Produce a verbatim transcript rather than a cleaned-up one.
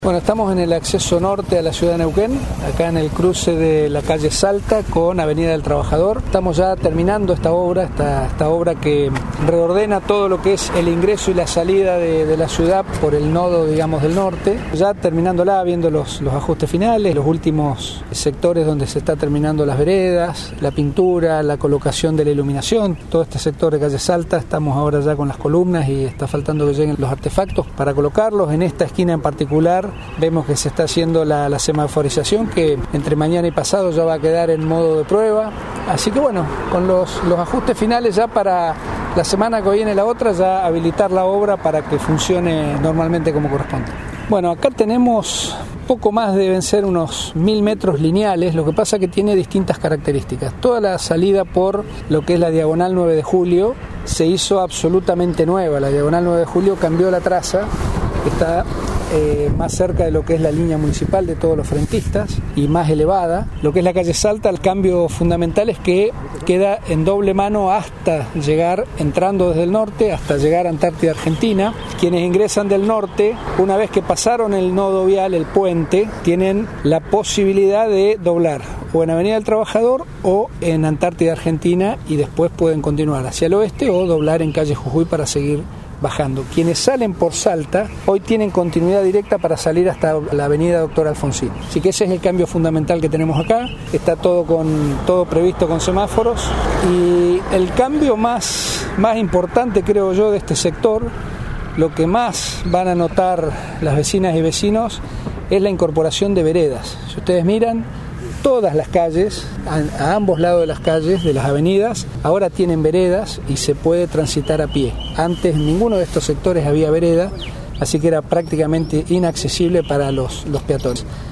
Bueno, estamos en el acceso norte a la ciudad de Neuquén, acá en el cruce de la calle Salta con Avenida del Trabajador. Estamos ya terminando esta obra, esta, esta obra que reordena todo lo que es el ingreso y la salida de, de la ciudad por el nodo, digamos, del norte. Ya terminándola, viendo los, los ajustes finales, los últimos sectores donde se está terminando las veredas, la pintura, la colocación de la iluminación, todo este sector de calle Salta. Estamos ahora ya con las columnas y está faltando que lleguen los artefactos para colocarlos. En esta esquina en particular vemos que se está haciendo la, la semaforización, que entre mañana y pasado ya va a quedar en modo de prueba. Así que bueno, con los, los ajustes finales ya para la semana que viene la otra, ya habilitar la obra para que funcione normalmente como corresponde. Bueno, acá tenemos poco más, deben ser unos mil metros lineales, lo que pasa que tiene distintas características. Toda la salida por lo que es la diagonal nueve de julio se hizo absolutamente nueva. La diagonal nueve de julio cambió la traza, está eh, más cerca de lo que es la línea municipal de todos los frentistas y más elevada. Lo que es la calle Salta, el cambio fundamental es que queda en doble mano hasta llegar, entrando desde el norte, hasta llegar a Antártida Argentina. Quienes ingresan del norte, una vez que pasaron el nodo vial, el puente, tienen la posibilidad de doblar o en Avenida del Trabajador o en Antártida Argentina, y después pueden continuar hacia el oeste o doblar en calle Jujuy para seguir bajando. Quienes salen por Salta hoy tienen continuidad directa para salir hasta la avenida Doctor Alfonsín. Así que ese es el cambio fundamental que tenemos acá. Está todo con todo previsto con semáforos, y el cambio más, más importante, creo yo, de este sector, lo que más van a notar las vecinas y vecinos, es la incorporación de veredas. Si ustedes miran, todas las calles, a, a ambos lados de las calles, de las avenidas, ahora tienen veredas y se puede transitar a pie. Antes en ninguno de estos sectores había vereda, así que era prácticamente inaccesible para los, los peatones.